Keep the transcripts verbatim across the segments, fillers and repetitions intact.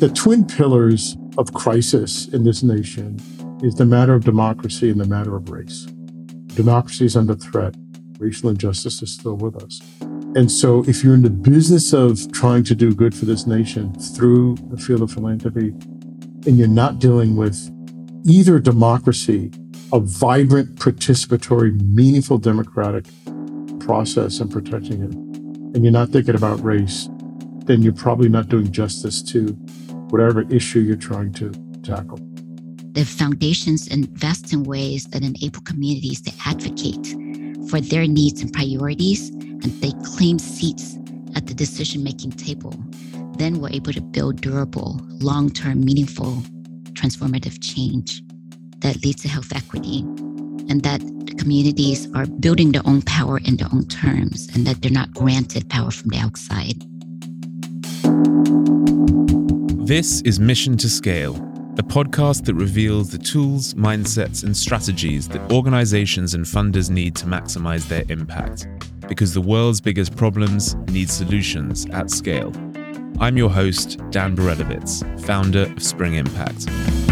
the twin pillars of crisis in this nation is the matter of democracy and the matter of race. Democracy is under threat. Racial injustice is still with us. And so if you're in the business of trying to do good for this nation through the field of philanthropy, and you're not dealing with either democracy, a vibrant, participatory, meaningful democratic process and protecting it, and you're not thinking about race, then you're probably not doing justice to whatever issue you're trying to tackle. The foundations invest in ways that enable communities to advocate for their needs and priorities, and they claim seats at the decision-making table. Then we're able to build durable, long-term, meaningful, transformative change that leads to health equity, and that communities are building their own power in their own terms, and that they're not granted power from the outside. This is Mission to Scale, a podcast that reveals the tools, mindsets, and strategies that organizations and funders need to maximize their impact, because the world's biggest problems need solutions at scale. I'm your host, Dan Berelowitz, founder of Spring Impact.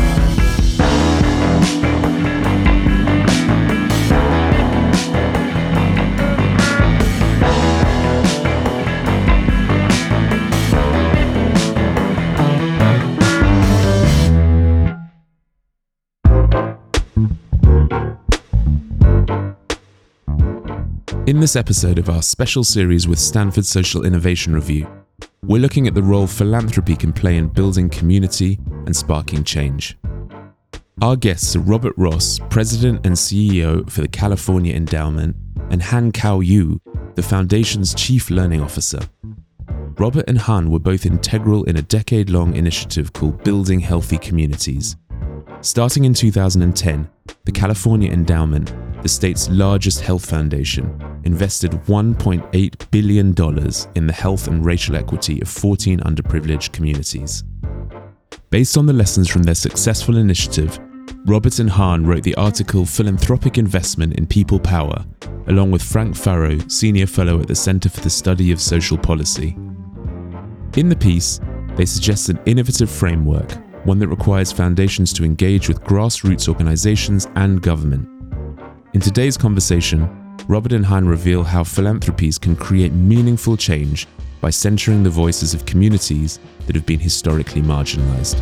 In this episode of our special series with Stanford Social Innovation Review, we're looking at the role philanthropy can play in building community and sparking change. Our guests are Robert Ross, President and C E O for the California Endowment, and Han Kao Yu, the Foundation's Chief Learning Officer. Robert and Han were both integral in a decade-long initiative called Building Healthy Communities. Starting in two thousand ten, the California Endowment, the state's largest health foundation, invested one point eight billion dollars in the health and racial equity of fourteen underprivileged communities. Based on the lessons from their successful initiative, Robert and Han wrote the article Philanthropic Investment in People Power, along with Frank Farrow, Senior Fellow at the Center for the Study of Social Policy. In the piece, they suggest an innovative framework, one that requires foundations to engage with grassroots organizations and government. In today's conversation, Robert and Han reveal how philanthropies can create meaningful change by centering the voices of communities that have been historically marginalized.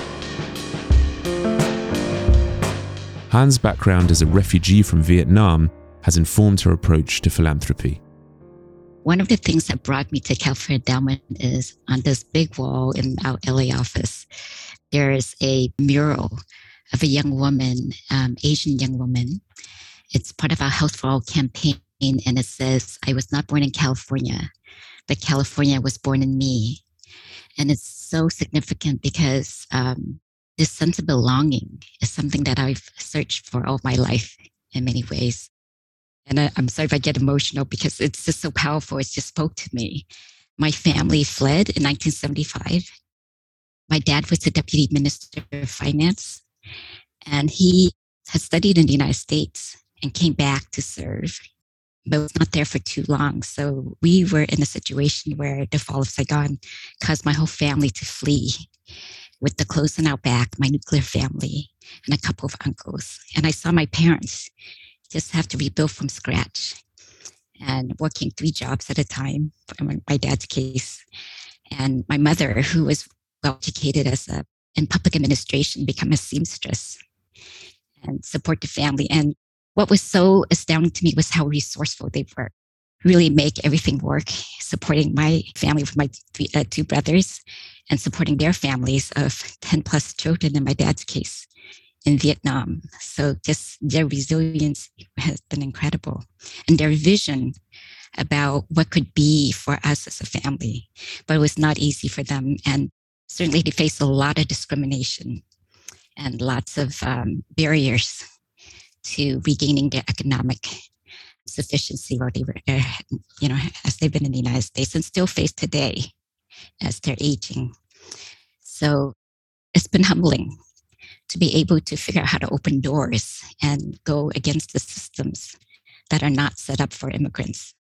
Han's background as a refugee from Vietnam has informed her approach to philanthropy. One of the things that brought me to California Endowment is on this big wall in our L A office, there is a mural of a young woman, um, Asian young woman. It's part of our Health for All campaign, and it says, "I was not born in California, but California was born in me." And it's so significant because um, this sense of belonging is something that I've searched for all my life in many ways. And I, I'm sorry if I get emotional because it's just so powerful. It just spoke to me. My family fled in nineteen seventy-five. My dad was the Deputy Minister of Finance, and he had studied in the United States and came back to serve, but was not there for too long. So we were in a situation where the fall of Saigon caused my whole family to flee, with the clothes on our back, my nuclear family, and a couple of uncles. And I saw my parents just have to rebuild from scratch and working three jobs at a time, in my dad's case. And my mother, who was well educated as a in public administration, become a seamstress and support the family. And what was so astounding to me was how resourceful they were. Really make everything work, supporting my family with my three, uh, two brothers and supporting their families of ten plus children in my dad's case in Vietnam. So just their resilience has been incredible. And their vision about what could be for us as a family. But it was not easy for them. And certainly they faced a lot of discrimination and lots of um, barriers to regaining their economic sufficiency while they were, uh, you know, as they've been in the United States and still face today as they're aging. So it's been humbling to be able to figure out how to open doors and go against the systems that are not set up for immigrants.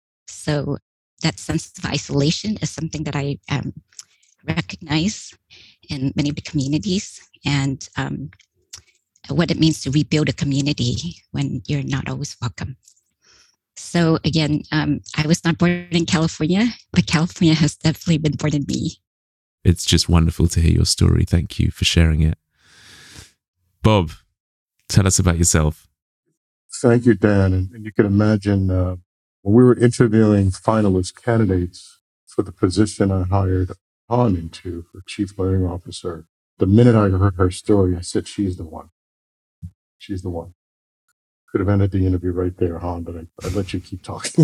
So that sense of isolation is something that I um, recognize in many of the communities and um, what it means to rebuild a community when you're not always welcome. So again, um, I was not born in California, but California has definitely been born in me. It's just wonderful to hear your story. Thank you for sharing it. Bob, tell us about yourself. Thank you, Dan. And, and you can imagine uh, when we were interviewing finalist candidates for the position I hired Han into for Chief Learning Officer, the minute I heard her story, I said, she's the one. She's the one. Could have ended the interview right there, Han, but I, I let you keep talking.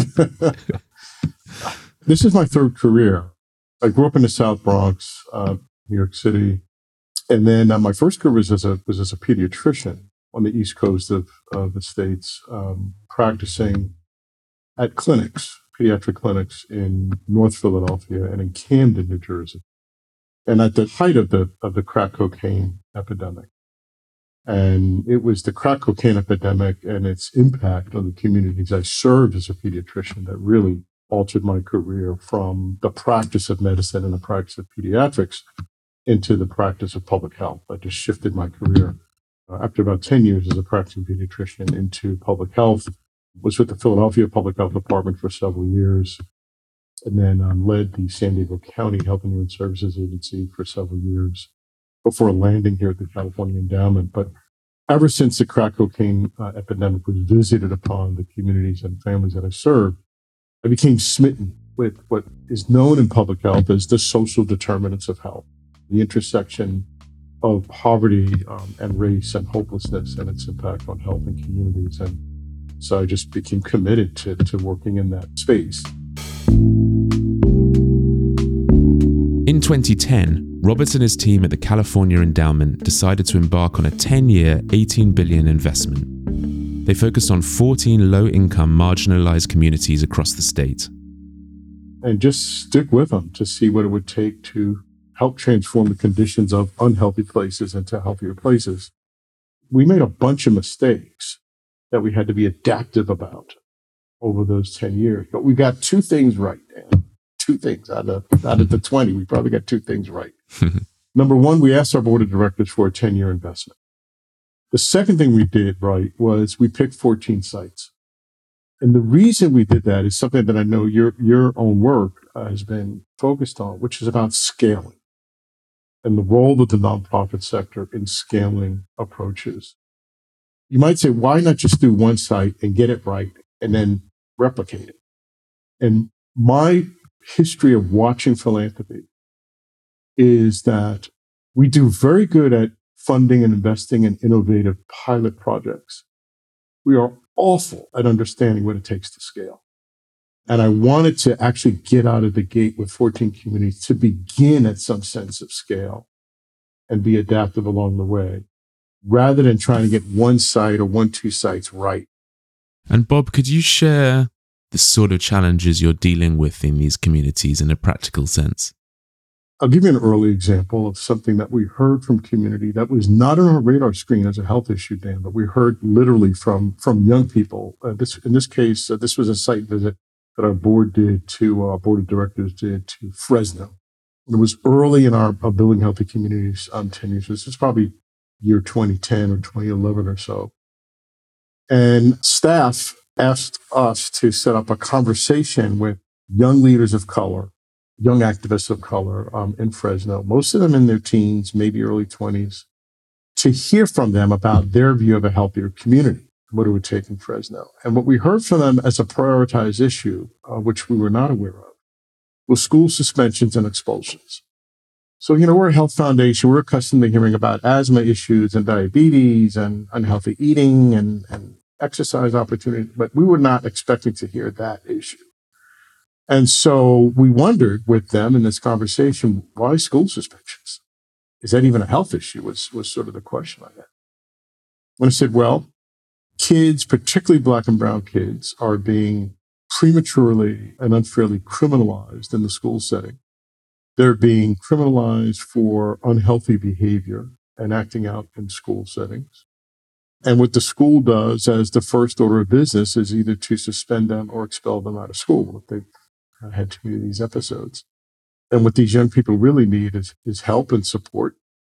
This is my third career. I grew up in the South Bronx, uh, New York City. And then uh, my first career was as a, was as a pediatrician on the East Coast of, of the States, um, practicing at clinics, pediatric clinics in North Philadelphia and in Camden, New Jersey. And at the height of the, of the crack cocaine epidemic. And it was the crack cocaine epidemic and its impact on the communities I served as a pediatrician that really altered my career from the practice of medicine and the practice of pediatrics into the practice of public health. I just shifted my career uh, after about ten years as a practicing pediatrician into public health. Was with the Philadelphia Public Health Department for several years, and then um, led the San Diego County Health and Human Services Agency for several years before landing here at the California Endowment. But ever since the crack cocaine uh, epidemic was visited upon the communities and families that I served, I became smitten with what is known in public health as the social determinants of health, the intersection of poverty um, and race and hopelessness and its impact on health and communities. And so I just became committed to, to working in that space. In twenty ten, Robert and his team at the California Endowment decided to embark on a ten-year, eighteen billion dollars investment. They focused on fourteen low-income, marginalized communities across the state. And just stick with them to see what it would take to help transform the conditions of unhealthy places into healthier places. We made a bunch of mistakes that we had to be adaptive about over those ten years. But we got two things right, Dan. Two things out of, out of the twenty. We probably got two things right. Number one, we asked our board of directors for a ten-year investment. The second thing we did right was we picked fourteen sites. And the reason we did that is something that I know your, your own work uh, has been focused on, which is about scaling and the role of the nonprofit sector in scaling approaches. You might say, why not just do one site and get it right and then replicate it? And my history of watching philanthropy is that we do very good at funding and investing in innovative pilot projects. We are awful at understanding what it takes to scale. And I wanted to actually get out of the gate with fourteen communities to begin at some sense of scale and be adaptive along the way, rather than trying to get one site or one, two sites right. And Bob, could you share the sort of challenges you're dealing with in these communities in a practical sense? I'll give you an early example of something that we heard from community that was not on our radar screen as a health issue, Dan, but we heard literally from, from young people. Uh, this, in this case, uh, this was a site visit that our board did to, our uh, board of directors did to Fresno. It was early in our, our Building Healthy Communities um, ten years. This is probably year twenty ten or twenty eleven or so. And staff asked us to set up a conversation with young leaders of color, young activists of color um, in Fresno, most of them in their teens, maybe early twenties, to hear from them about their view of a healthier community, what it would take in Fresno. And what we heard from them as a prioritized issue, uh, which we were not aware of, was school suspensions and expulsions. So, you know, we're a health foundation. We're accustomed to hearing about asthma issues and diabetes and unhealthy eating and, and exercise opportunities, but we were not expecting to hear that issue. And so we wondered with them in this conversation, why school suspensions? Is that even a health issue? Was, was sort of the question I had. When I said, well, kids, particularly Black and brown kids, are being prematurely and unfairly criminalized in the school setting. They're being criminalized for unhealthy behavior and acting out in school settings. And what the school does as the first order of business is either to suspend them or expel them out of school if they've had too many of these episodes. And what these young people really need is, is help and support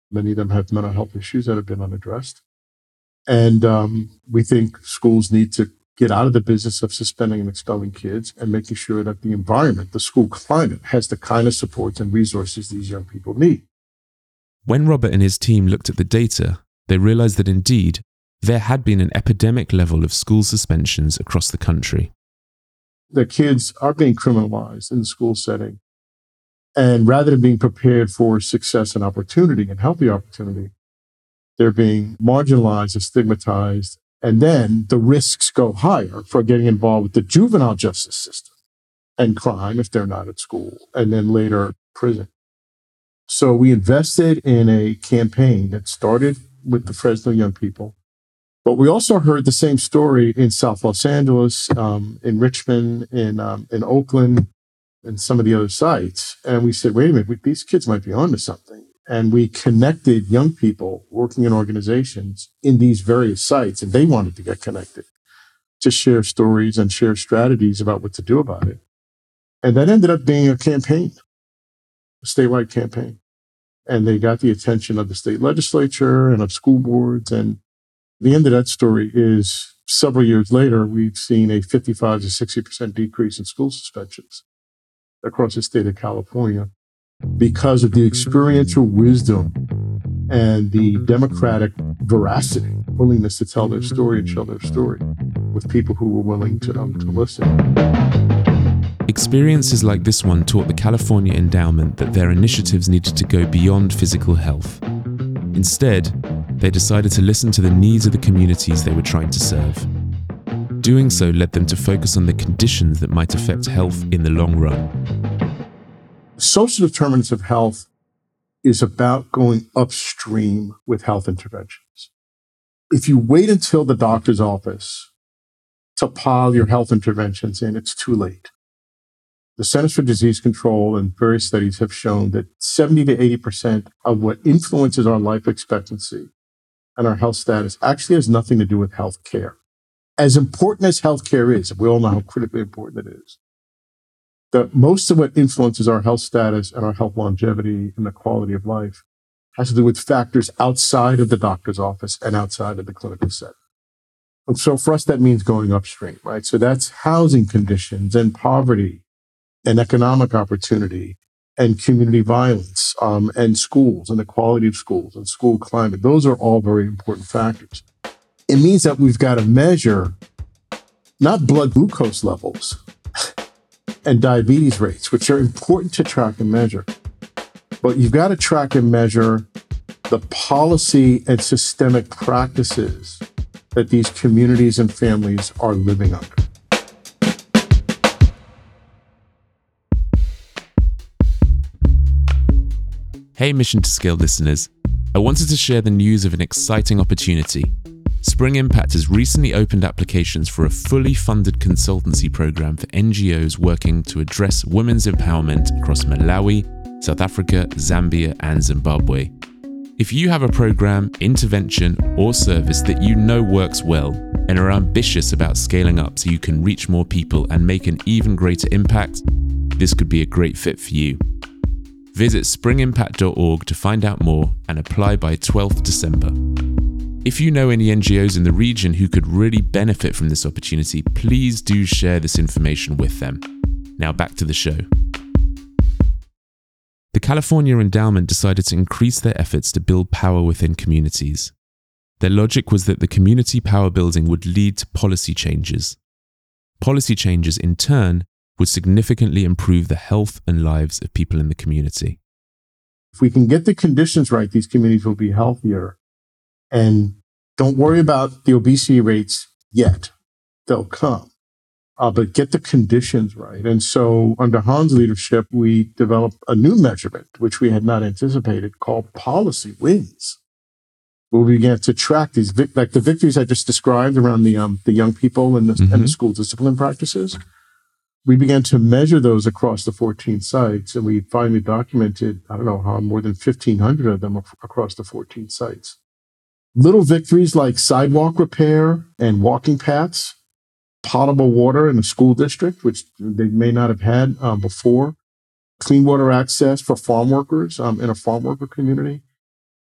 Many of them have mental health issues that have been unaddressed. And um, we think schools need to get out of the business of suspending and expelling kids and making sure that the environment, the school climate, has the kind of supports and resources these young people need. When Robert and his team looked at the data, they realized that indeed, there had been an epidemic level of school suspensions across the country. The kids are being criminalized in the school setting. And rather than being prepared for success and opportunity and healthy opportunity, they're being marginalized and stigmatized. And then the risks go higher for getting involved with the juvenile justice system and crime if they're not at school, and then later prison. So we invested in a campaign that started with the Fresno young people. But we also heard the same story in South Los Angeles, um, in Richmond, in um, in Oakland, and some of the other sites. And we said, wait a minute, we, these kids might be onto something. And we connected young people working in organizations in these various sites, and they wanted to get connected to share stories and share strategies about what to do about it. And that ended up being a campaign, a statewide campaign. And they got the attention of the state legislature and of school boards. And the end of that story is several years later, we've seen a fifty-five to sixty percent decrease in school suspensions across the state of California because of the experiential wisdom and the democratic veracity, willingness to tell their story and share their story with people who were willing to, um, to listen. Experiences like this one taught the California Endowment that their initiatives needed to go beyond physical health. Instead, they decided to listen to the needs of the communities they were trying to serve. Doing so led them to focus on the conditions that might affect health in the long run. Social determinants of health is about going upstream with health interventions. If you wait until the doctor's office to pile your health interventions in, it's too late. The Centers for Disease Control and various studies have shown that seventy to eighty percent of what influences our life expectancy and our health status actually has nothing to do with health care. As important as healthcare is, we all know how critically important it is, that most of what influences our health status and our health longevity and the quality of life has to do with factors outside of the doctor's office and outside of the clinical setting. And so for us, that means going upstream, right? So that's housing conditions and poverty and economic opportunity and community violence, um, and schools and the quality of schools and school climate. Those are all very important factors. It means that we've got to measure not blood glucose levels and diabetes rates, which are important to track and measure, but you've got to track and measure the policy and systemic practices that these communities and families are living under. Hey Mission to Scale listeners, I wanted to share the news of an exciting opportunity. Spring Impact has recently opened applications for a fully funded consultancy program for N G Os working to address women's empowerment across Malawi, South Africa, Zambia, and Zimbabwe. If you have a program, intervention, or service that you know works well and are ambitious about scaling up so you can reach more people and make an even greater impact, this could be a great fit for you. Visit spring impact dot org to find out more and apply by twelfth of December. If you know any N G Os in the region who could really benefit from this opportunity, please do share this information with them. Now back to the show. The California Endowment decided to increase their efforts to build power within communities. Their logic was that the community power building would lead to policy changes. Policy changes, in turn, would significantly improve the health and lives of people in the community. If we can get the conditions right, these communities will be healthier. And don't worry about the obesity rates yet. They'll come. Uh, but get the conditions right. And so under Hans' leadership, we developed a new measurement, which we had not anticipated, called policy wins. Where we began to track these, vic- like the victories I just described around the um, the young people and the, mm-hmm. and the school discipline practices. We began to measure those across the fourteen sites, and we finally documented, I don't know how, more than fifteen hundred of them across the fourteen sites. Little victories like sidewalk repair and walking paths, potable water in a school district, which they may not have had um, before, clean water access for farm workers um, in a farm worker community,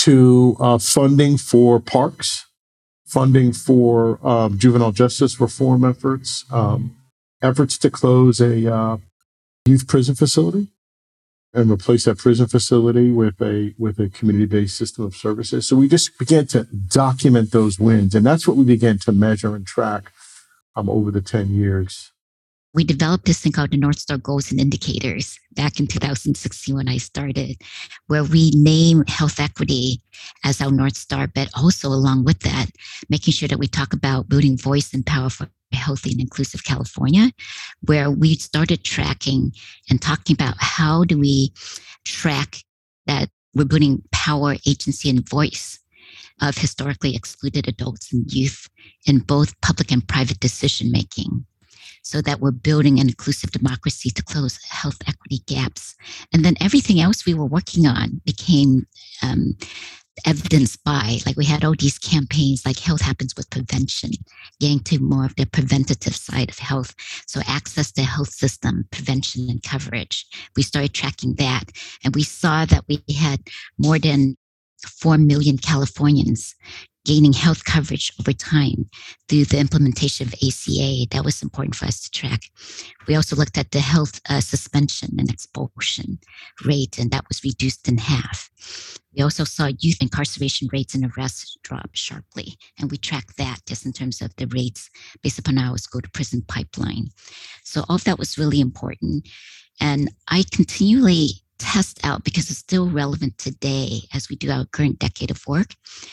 to uh, funding for parks, funding for um, juvenile justice reform efforts, um, efforts to close a uh, youth prison facility and replace that prison facility with a with a community-based system of services. So we just began to document those wins, and that's what we began to measure and track um, over the ten years. We developed this thing called the North Star Goals and Indicators back in two thousand sixteen when I started, where we name health equity as our North Star, but also along with that, making sure that we talk about building voice and power for a healthy and inclusive California, where we started tracking and talking about how do we track that we're building power, agency, and voice of historically excluded adults and youth in both public and private decision making, so that we're building an inclusive democracy to close health equity gaps. And then everything else we were working on became um, evidenced by, like we had all these campaigns like Health Happens with Prevention, getting to more of the preventative side of health. So access to health system, prevention and coverage. We started tracking that, and we saw that we had more than four million Californians gaining health coverage over time through the implementation of A C A. That was important for us to track. We also looked at the health uh, suspension and expulsion rate, and that was reduced in half. We also saw youth incarceration rates and arrests drop sharply, and we tracked that just in terms of the rates based upon our go to prison pipeline. So all of that was really important. And I continually test out, because it's still relevant today as we do our current decade of work,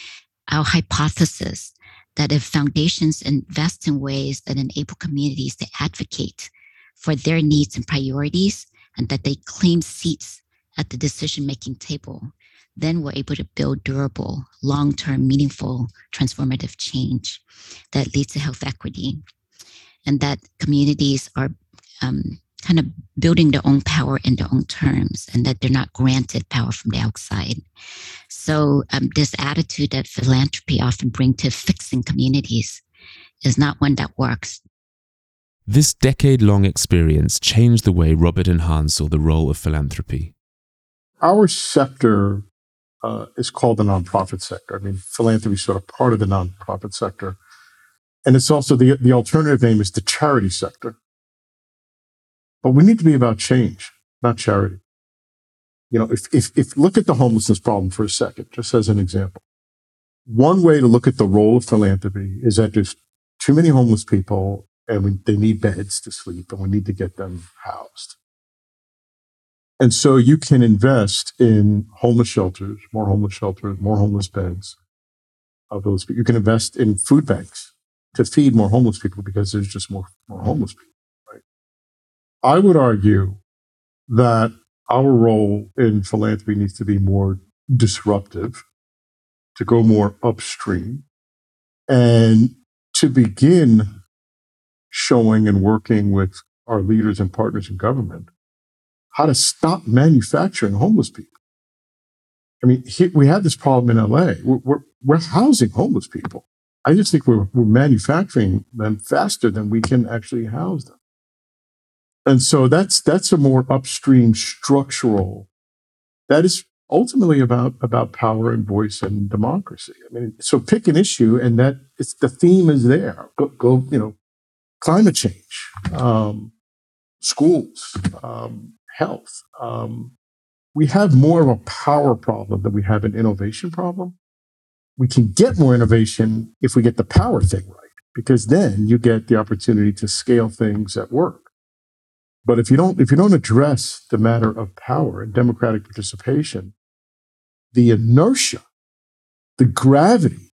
our hypothesis that if foundations invest in ways that enable communities to advocate for their needs and priorities, and that they claim seats at the decision-making table, then we're able to build durable, long-term, meaningful, transformative change that leads to health equity, and that communities are um, kind of building their own power in their own terms, and that they're not granted power from the outside. So um, this attitude that philanthropy often brings to fixing communities is not one that works. This decade-long experience changed the way Robert and Hans saw the role of philanthropy. Our sector uh, is called the nonprofit sector. I mean, philanthropy is sort of part of the nonprofit sector. And it's also the, the alternative name is the charity sector. But we need to be about change, not charity. You know, if, if, if look at the homelessness problem for a second, just as an example. One way to look at the role of philanthropy is that there's too many homeless people and we, they need beds to sleep and we need to get them housed. And so you can invest in homeless shelters, more homeless shelters, more homeless beds of those. You can invest in food banks to feed more homeless people because there's just more, more homeless people. I would argue that our role in philanthropy needs to be more disruptive, to go more upstream, and to begin showing and working with our leaders and partners in government how to stop manufacturing homeless people. I mean, he, we had this problem in L A. We're, we're, we're housing homeless people. I just think we're, we're manufacturing them faster than we can actually house them. And so that's that's a more upstream structural, that is ultimately about, about power and voice and democracy. I mean, so pick an issue and that it's the theme is there. Go, go you know, climate change, um, schools, um, health. Um, we have more of a power problem than we have an innovation problem. We can get more innovation if we get the power thing right, because then you get the opportunity to scale things at work. But if you don't, if you don't address the matter of power and democratic participation, the inertia, the gravity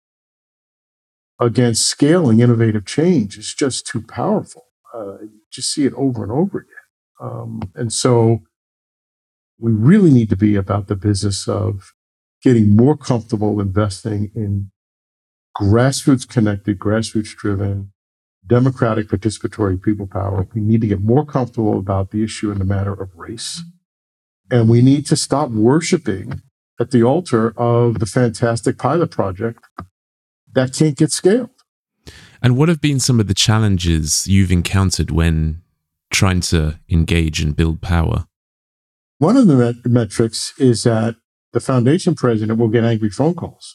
against scaling innovative change is just too powerful. Uh, you just see it over and over again. Um, and so we really need to be about the business of getting more comfortable investing in grassroots connected, grassroots driven, democratic, participatory people power. We need to get more comfortable about the issue and the matter of race. And we need to stop worshiping at the altar of the fantastic pilot project that can't get scaled. And what have been some of the challenges you've encountered when trying to engage and build power? One of the met- metrics is that the foundation president will get angry phone calls.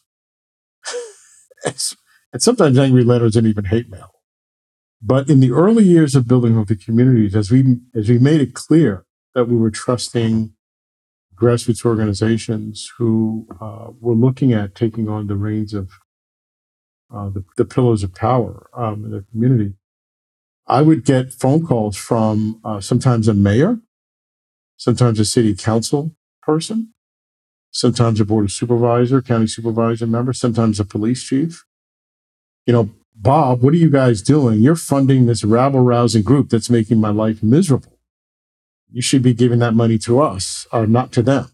And sometimes angry letters and even hate mail. But in the early years of building healthy communities, as we as we made it clear that we were trusting grassroots organizations who uh, were looking at taking on the reins of uh, the, the pillars of power um, in their community, I would get phone calls from uh, sometimes a mayor, sometimes a city council person, sometimes a board of supervisor, county supervisor member, sometimes a police chief. You know, Bob, what are you guys doing? You're funding this rabble-rousing group that's making my life miserable. You should be giving that money to us or not to them.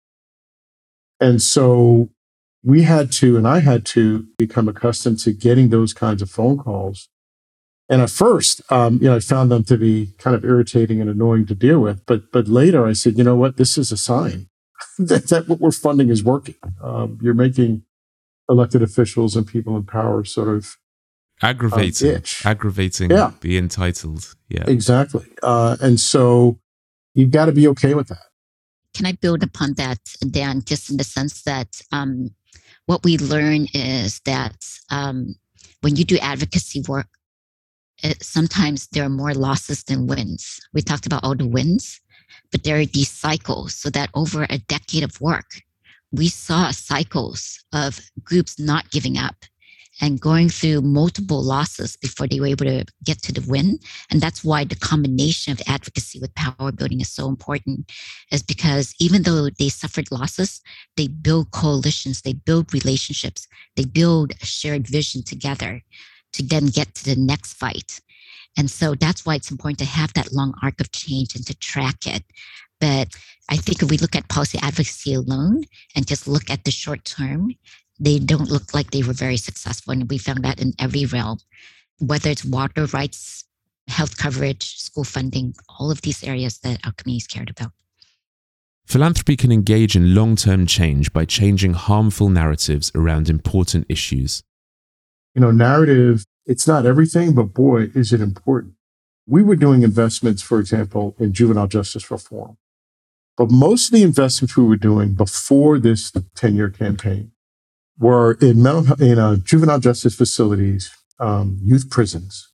And so we had to, and I had to become accustomed to getting those kinds of phone calls. And at first, um, you know, I found them to be kind of irritating and annoying to deal with. But but later I said, you know what, this is a sign that, that what we're funding is working. Um, you're making elected officials and people in power sort of aggravating, um, itch. aggravating yeah. the entitled. Yeah, exactly. Uh, and so you've got to be okay with that. Can I build upon that, Dan, just in the sense that um, what we learn is that um, when you do advocacy work, it, sometimes there are more losses than wins. We talked about all the wins, but there are these cycles. So that over a decade of work, we saw cycles of groups not giving up and going through multiple losses before they were able to get to the win. And that's why the combination of advocacy with power building is so important, is because even though they suffered losses, they build coalitions, they build relationships, they build a shared vision together to then get to the next fight. And so that's why it's important to have that long arc of change and to track it. But I think if we look at policy advocacy alone and just look at the short term, they don't look like they were very successful. And we found that in every realm, whether it's water rights, health coverage, school funding, all of these areas that our communities cared about. Philanthropy can engage in long-term change by changing harmful narratives around important issues. You know, narrative, it's not everything, but boy, is it important. We were doing investments, for example, in juvenile justice reform. But most of the investments we were doing before this ten-year campaign were in mental, in uh, juvenile justice facilities, um, youth prisons,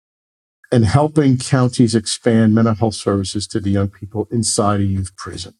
and helping counties expand mental health services to the young people inside a youth prison.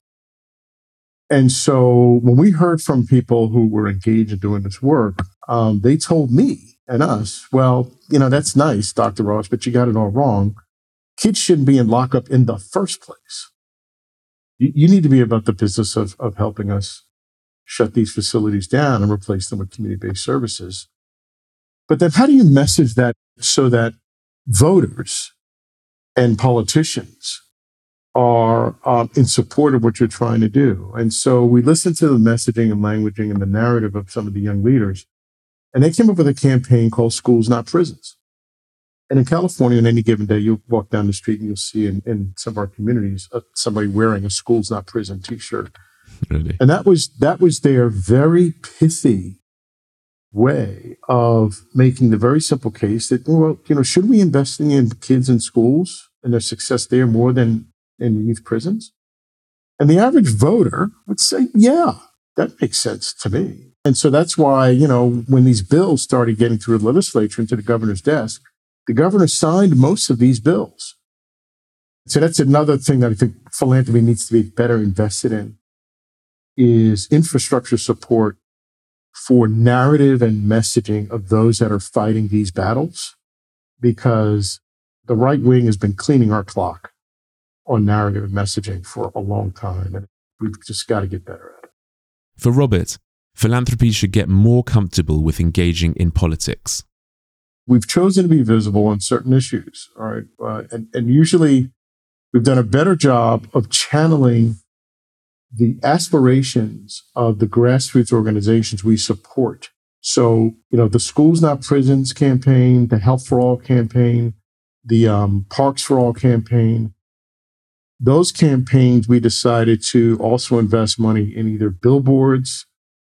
And so when we heard from people who were engaged in doing this work, um, they told me and us, well, you know, that's nice, Doctor Ross, but you got it all wrong. Kids shouldn't be in lockup in the first place. You, you need to be about the business of, of helping us shut these facilities down and replace them with community-based services. But then how do you message that so that voters and politicians are um, in support of what you're trying to do? And so we listened to the messaging and languaging and the narrative of some of the young leaders, and they came up with a campaign called Schools Not Prisons. And in California, on any given day, you'll walk down the street and you'll see in, in some of our communities uh, somebody wearing a Schools Not Prison t-shirt. Really? And that was that was their very pithy way of making the very simple case that, well, you know, should we be investing in kids in schools and their success there more than in youth prisons? And the average voter would say, yeah, that makes sense to me. And so that's why, you know, when these bills started getting through the legislature and to the governor's desk, the governor signed most of these bills. So that's another thing that I think philanthropy needs to be better invested in, is infrastructure support for narrative and messaging of those that are fighting these battles, because the right wing has been cleaning our clock on narrative and messaging for a long time, and we've just got to get better at it. For Robert, philanthropy should get more comfortable with engaging in politics. We've chosen to be visible on certain issues, all right? Uh, and, and usually we've done a better job of channeling the aspirations of the grassroots organizations we support. So, you know, the Schools Not Prisons campaign, the Health for All campaign, the um, Parks for All campaign, those campaigns, we decided to also invest money in either billboards,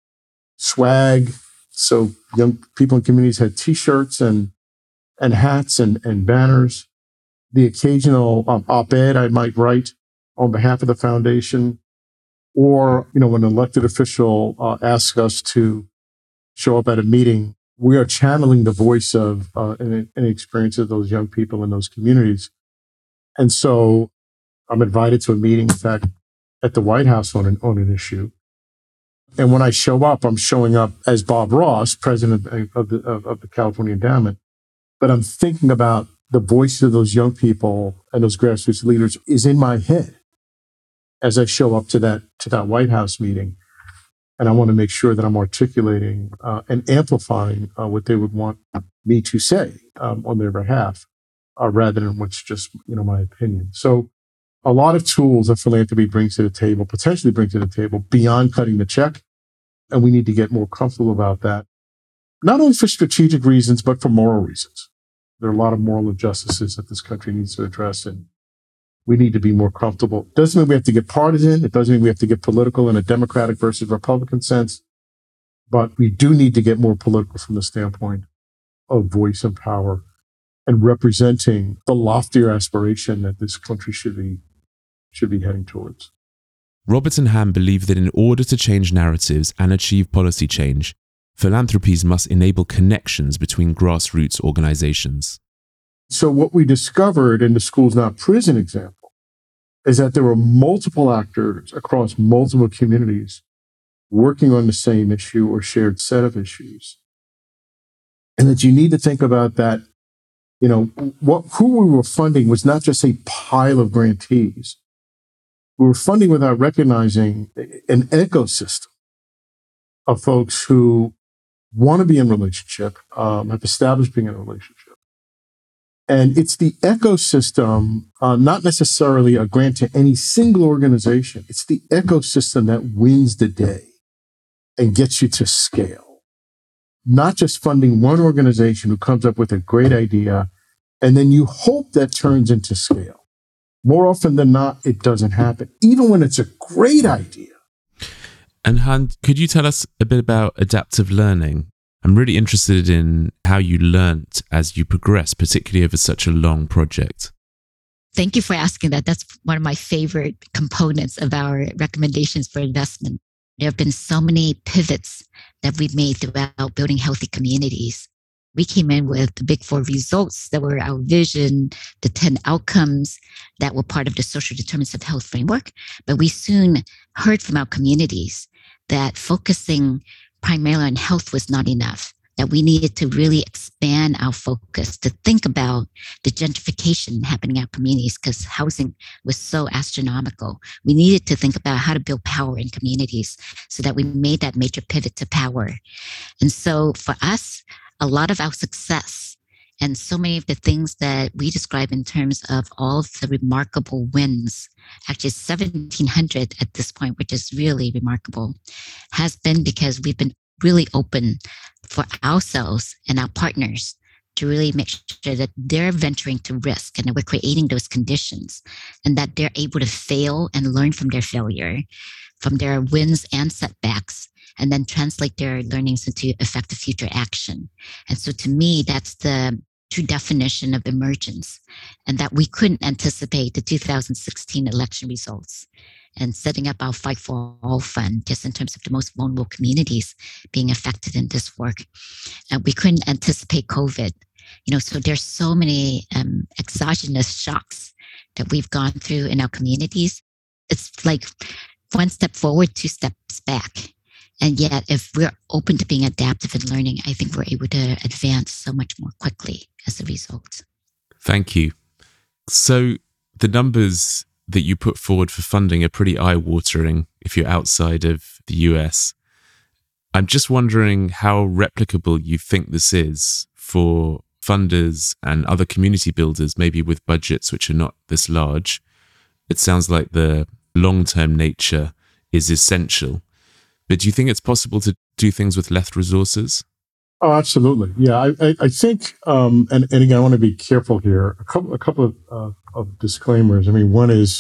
swag. So young people in communities had T-shirts and and hats and, and banners. The occasional um, op-ed I might write on behalf of the foundation. Or, you know, when an elected official uh, asks us to show up at a meeting, we are channeling the voice of uh, and, and experience of those young people in those communities. And so I'm invited to a meeting, in fact, at the White House on an, on an issue. And when I show up, I'm showing up as Bob Ross, president of the, of, of the California Endowment. But I'm thinking about the voice of those young people and those grassroots leaders is in my head as I show up to that to that White House meeting. And I want to make sure that I'm articulating uh, and amplifying uh, what they would want me to say um, on their behalf, uh, rather than what's just, you know, my opinion. So a lot of tools that philanthropy brings to the table, potentially brings to the table beyond cutting the check. And we need to get more comfortable about that, not only for strategic reasons, but for moral reasons. There are a lot of moral injustices that this country needs to address, and we need to be more comfortable. Doesn't mean we have to get partisan. It doesn't mean we have to get political in a Democratic versus Republican sense. But we do need to get more political from the standpoint of voice and power and representing the loftier aspiration that this country should be should be heading towards. Robert and Ham believe that in order to change narratives and achieve policy change, philanthropies must enable connections between grassroots organizations. So what we discovered in the Schools Not Prison example is that there were multiple actors across multiple communities working on the same issue or shared set of issues. And that you need to think about that, you know, what, who we were funding was not just a pile of grantees. We were funding without recognizing an ecosystem of folks who want to be in relationship, um, have established being in a relationship. And it's the ecosystem, uh, not necessarily a grant to any single organization. It's the ecosystem that wins the day and gets you to scale. Not just funding one organization who comes up with a great idea, and then you hope that turns into scale. More often than not, it doesn't happen, even when it's a great idea. And Han, could you tell us a bit about adaptive learning? I'm really interested in how you learnt as you progressed, particularly over such a long project. Thank you for asking that. That's one of my favorite components of our recommendations for investment. There have been so many pivots that we've made throughout building healthy communities. We came in with the big four results that were our vision, the ten outcomes that were part of the social determinants of health framework. But we soon heard from our communities that focusing primarily on health was not enough, that we needed to really expand our focus to think about the gentrification happening in our communities because housing was so astronomical. We needed to think about how to build power in communities so that we made that major pivot to power. And so for us, a lot of our success and so many of the things that we describe in terms of all of the remarkable wins, actually seventeen hundred at this point, which is really remarkable, has been because we've been really open for ourselves and our partners to really make sure that they're venturing to risk and that we're creating those conditions and that they're able to fail and learn from their failure, from their wins and setbacks, and then translate their learnings into effective future action. And so to me, that's the true definition of emergence, and that we couldn't anticipate the two thousand sixteen election results and setting up our Fight for All Fund, just in terms of the most vulnerable communities being affected in this work. And we couldn't anticipate COVID. You know, so there's so many um, exogenous shocks that we've gone through in our communities. It's like one step forward, two steps back. And yet, if we're open to being adaptive and learning, I think we're able to advance so much more quickly as a result. Thank you. So the numbers that you put forward for funding are pretty eye-watering if you're outside of the U S. I'm just wondering how replicable you think this is for funders and other community builders, maybe with budgets which are not this large. It sounds like the long-term nature is essential. But do you think it's possible to do things with less resources? Oh, absolutely. Yeah, I, I, I think, um, and, and again, I want to be careful here. A couple, a couple of, uh, of disclaimers. I mean, one is,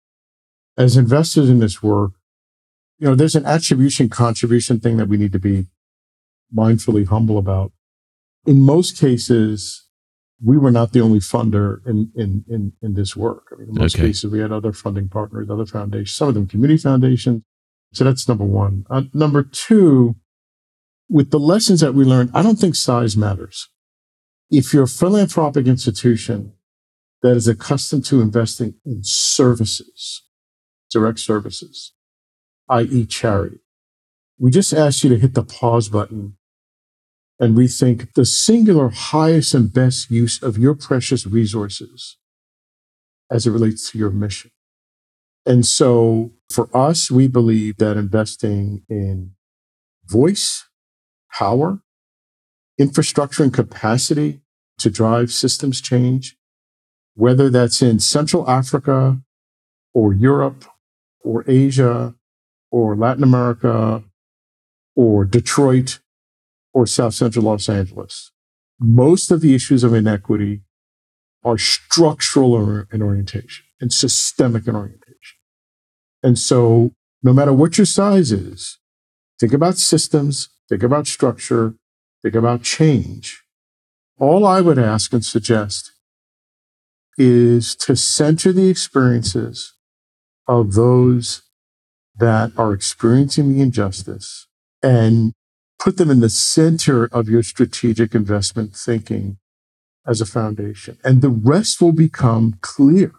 as investors in this work, you know, there's an attribution contribution thing that we need to be mindfully humble about. In most cases, we were not the only funder in in in, in this work. I mean, in most Okay. cases, we had other funding partners, other foundations, some of them community foundations. So that's number one. Uh, number two, with the lessons that we learned, I don't think size matters. If you're a philanthropic institution that is accustomed to investing in services, direct services, that is charity, we just ask you to hit the pause button and rethink the singular highest and best use of your precious resources as it relates to your mission. And so for us, we believe that investing in voice, power, infrastructure, and capacity to drive systems change, whether that's in Central Africa or Europe or Asia or Latin America or Detroit or South Central Los Angeles, most of the issues of inequity are structural in orientation and systemic in orientation. And so no matter what your size is, think about systems, think about structure, think about change. All I would ask and suggest is to center the experiences of those that are experiencing the injustice and put them in the center of your strategic investment thinking as a foundation. And the rest will become clear.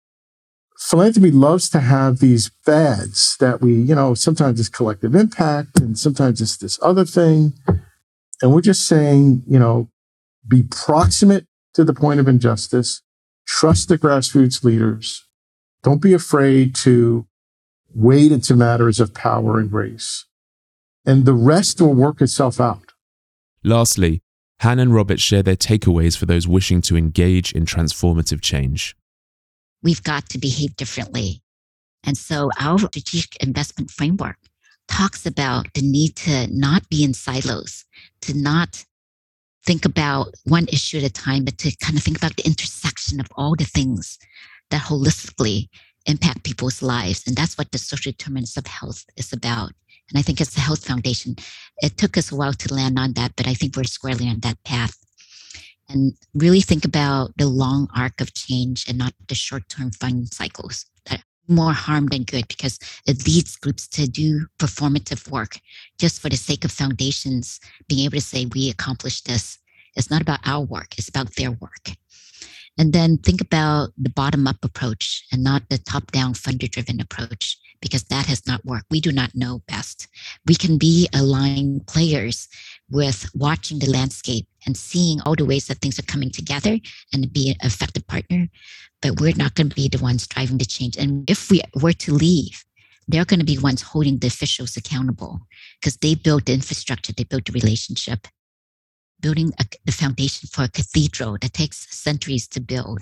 Philanthropy loves to have these fads that we, you know, sometimes it's collective impact and sometimes it's this other thing. And we're just saying, you know, be proximate to the point of injustice, trust the grassroots leaders, don't be afraid to wade into matters of power and race, and the rest will work itself out. Lastly, Han and Robert share their takeaways for those wishing to engage in transformative change. We've got to behave differently. And so our strategic investment framework talks about the need to not be in silos, to not think about one issue at a time, but to kind of think about the intersection of all the things that holistically impact people's lives. And that's what the social determinants of health is about. And I think it's the Health Foundation. It took us a while to land on that, but I think we're squarely on that path. And really think about the long arc of change and not the short-term fund cycles that are more harm than good, because it leads groups to do performative work just for the sake of foundations being able to say, we accomplished this. It's not about our work, it's about their work. And then think about the bottom-up approach and not the top-down funder-driven approach, because that has not worked. We do not know best. We can be aligned players with watching the landscape and seeing all the ways that things are coming together and be an effective partner, but we're not going to be the ones driving the change. And if we were to leave, they're going to be ones holding the officials accountable because they built the infrastructure, they built the relationship. Building a, the foundation for a cathedral that takes centuries to build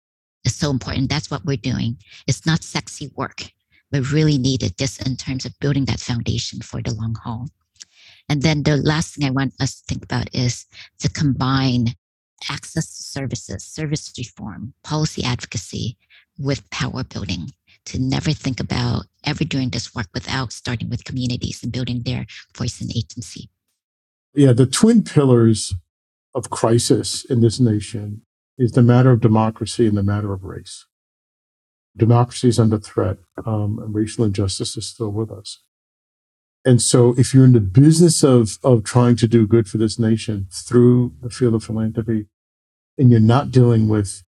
is so important. That's what we're doing. It's not sexy work, but really needed just in terms of building that foundation for the long haul. And then the last thing I want us to think about is to combine access to services, service reform, policy advocacy with power building, to never think about ever doing this work without starting with communities and building their voice and agency. Yeah, the twin pillars of crisis in this nation is the matter of democracy and the matter of race. Democracy is under threat, um, and racial injustice is still with us. And so if you're in the business of, of trying to do good for this nation through the field of philanthropy, and you're not dealing with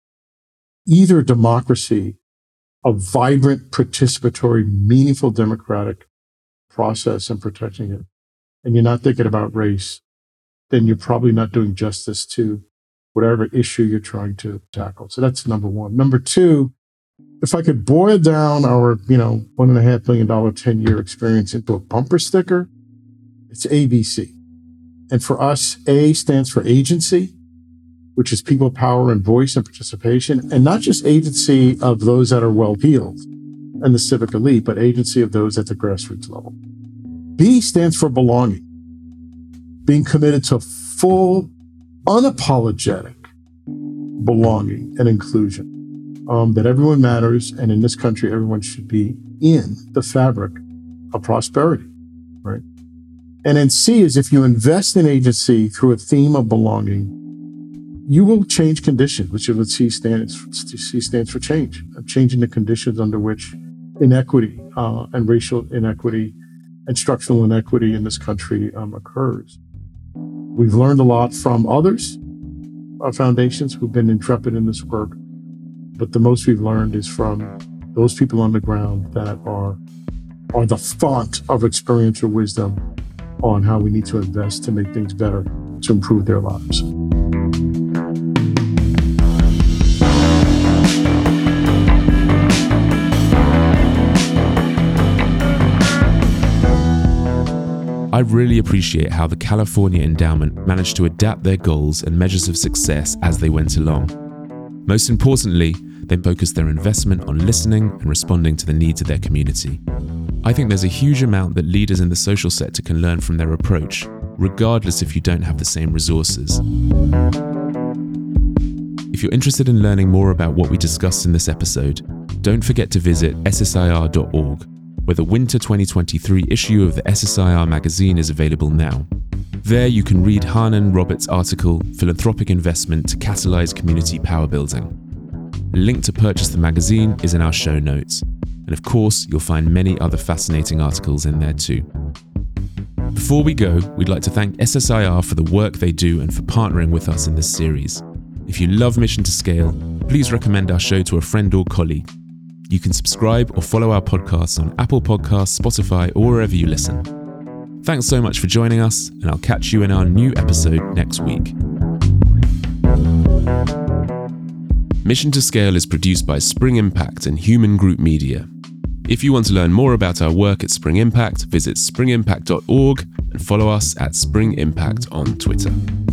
either democracy, a vibrant, participatory, meaningful democratic process and protecting it, and you're not thinking about race, then you're probably not doing justice to whatever issue you're trying to tackle. So that's number one. Number two, if I could boil down our, you know, one and a half million dollar ten-year experience into a bumper sticker, it's A B C. And for us, A stands for agency, which is people, power, and voice and participation, and not just agency of those that are well-heeled and the civic elite, but agency of those at the grassroots level. B stands for belonging, being committed to full, unapologetic belonging and inclusion, um, that everyone matters, and in this country, everyone should be in the fabric of prosperity, right? And then C is if you invest in agency through a theme of belonging, you will change conditions, which is what C stands for. C stands for change, changing the conditions under which inequity uh, and racial inequity and structural inequity in this country um, occurs. We've learned a lot from others, our foundations who've been intrepid in this work, but the most we've learned is from those people on the ground that are, are the font of experiential wisdom on how we need to invest to make things better, to improve their lives. I really appreciate how the California Endowment managed to adapt their goals and measures of success as they went along. Most importantly, they focused their investment on listening and responding to the needs of their community. I think there's a huge amount that leaders in the social sector can learn from their approach, regardless if you don't have the same resources. If you're interested in learning more about what we discussed in this episode, don't forget to visit S S I R dot org, where the winter twenty twenty-three issue of the S S I R magazine is available now. There you can read Hanan Roberts' article, Philanthropic Investment to Catalyze Community Power Building. A link to purchase the magazine is in our show notes. And of course, you'll find many other fascinating articles in there too. Before we go, we'd like to thank S S I R for the work they do and for partnering with us in this series. If you love Mission to Scale, please recommend our show to a friend or colleague. You can subscribe or follow our podcasts on Apple Podcasts, Spotify, or wherever you listen. Thanks so much for joining us, and I'll catch you in our new episode next week. Mission to Scale is produced by Spring Impact and Human Group Media. If you want to learn more about our work at Spring Impact, visit spring impact dot org and follow us at Spring Impact on Twitter.